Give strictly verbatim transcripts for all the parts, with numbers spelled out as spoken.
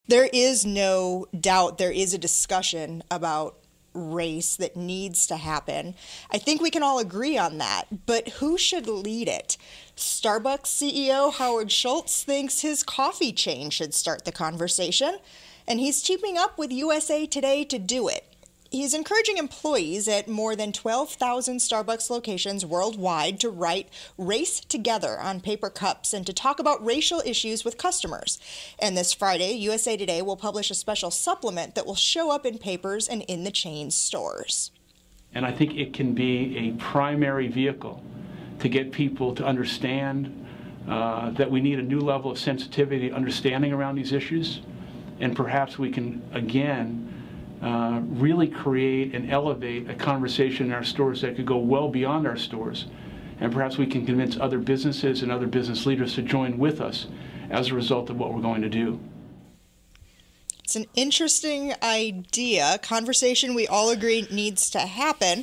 There is no doubt there is a discussion about race that needs to happen. I think we can all agree on that, but who should lead it? Starbucks C E O Howard Schultz thinks his coffee chain should start the conversation, and he's teaming up with U S A Today to do it. He's encouraging employees at more than twelve thousand Starbucks locations worldwide to write Race Together on paper cups and to talk about racial issues with customers. And this Friday, U S A Today will publish a special supplement that will show up in papers and in the chain's stores. And I think it can be a primary vehicle to get people to understand uh, that we need a new level of sensitivity, understanding around these issues, and perhaps we can, again, Uh, really create and elevate a conversation in our stores that could go well beyond our stores. And perhaps we can convince other businesses and other business leaders to join with us as a result of what we're going to do. It's an interesting idea, conversation we all agree needs to happen.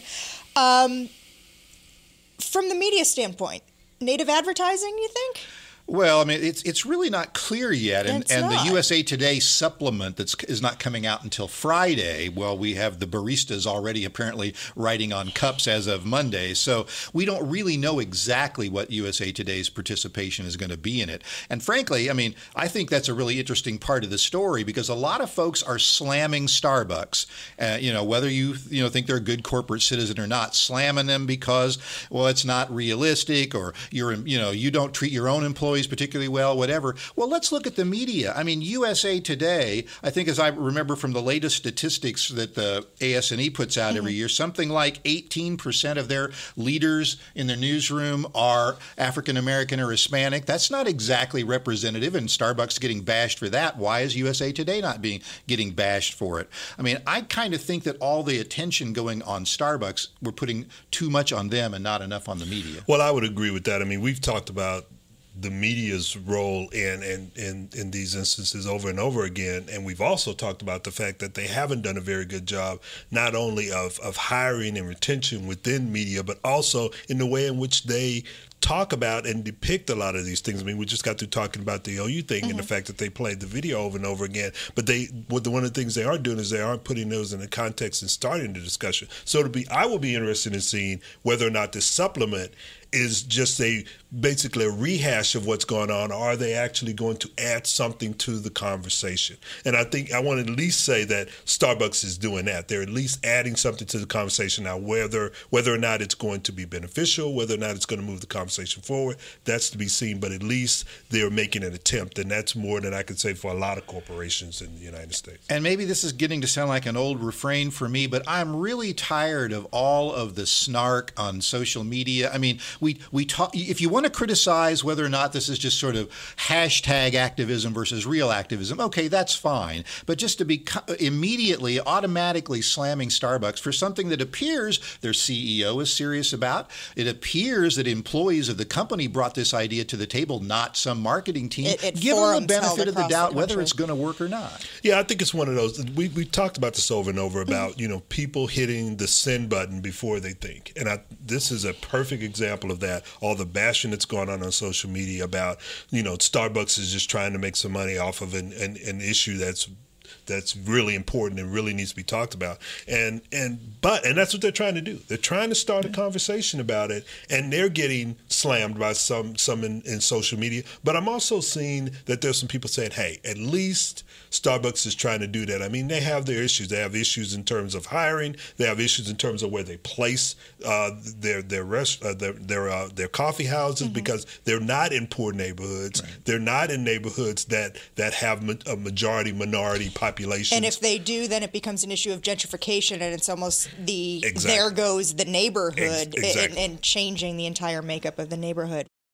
Um, from the media standpoint, native advertising, you think? Well, I mean, it's it's really not clear yet, and, It's and not. the U S A Today supplement that's is not coming out until Friday. Well, we have the baristas already apparently writing on cups as of Monday, so we don't really know exactly what U S A Today's participation is going to be in it. And frankly, I mean, I think that's a really interesting part of the story because a lot of folks are slamming Starbucks. Uh, you know, whether you you know think they're a good corporate citizen or not, slamming them because well, it's not realistic, or you're you know you don't treat your own employees particularly well, whatever. Well, let's look at the media. I mean, U S A Today, I think as I remember from the latest statistics that the A S and E puts out mm-hmm. every year, something like eighteen percent of their leaders in their newsroom are African American or Hispanic. That's not exactly representative, and Starbucks getting bashed for that. Why is U S A Today not being getting bashed for it? I mean, I kind of think that all the attention going on Starbucks, we're putting too much on them and not enough on the media. Well, I would agree with that. I mean, we've talked about the media's role in, in, in, in these instances over and over again. And we've also talked about the fact that they haven't done a very good job, not only of, of hiring and retention within media, but also in the way in which they talk about and depict a lot of these things. I mean, we just got through talking about the O U thing mm-hmm. and the fact that they played the video over and over again. But they, what the, one of the things they are doing is they aren't putting those in the context and starting the discussion. So to be, I will be interested in seeing whether or not this supplement is just a basically a rehash of what's going on, or are they actually going to add something to the conversation? And I think I want to at least say that Starbucks is doing that. They're at least adding something to the conversation. Now, whether whether or not it's going to be beneficial, whether or not it's going to move the conversation forward, that's to be seen. But at least they're making an attempt, and that's more than I could say for a lot of corporations in the United States. And maybe this is getting to sound like an old refrain for me, but I'm really tired of all of the snark on social media. I mean, we we talk. If you want to criticize whether or not this is just sort of hashtag activism versus real activism, okay, that's fine. But just to be co- immediately, automatically slamming Starbucks for something that appears their C E O is serious about, it appears that employees of the company brought this idea to the table, not some marketing team. It, it Give them the benefit of the doubt the whether it's going to work or not. Yeah, I think it's one of those. We we talked about this over and over about mm-hmm. you know people hitting the send button before they think, and I, this is a perfect example of that. All the bashing that's going on on social media about, you know, Starbucks is just trying to make some money off of an, an, an issue that's that's really important and really needs to be talked about. And and but and that's what they're trying to do. They're trying to start a conversation about it, and they're getting slammed by some some in, in social media. But I'm also seeing that there's some people saying, hey, at least Starbucks is trying to do that. I mean, they have their issues. They have issues in terms of hiring. They have issues in terms of where they place uh, their their rest uh, their their, uh, their coffee houses mm-hmm. because they're not in poor neighborhoods. Right. They're not in neighborhoods that that have ma- a majority minority population. And if they do, then it becomes an issue of gentrification, and it's almost the exactly. there goes the neighborhood Ex- exactly. and, and changing the entire makeup of the neighborhood.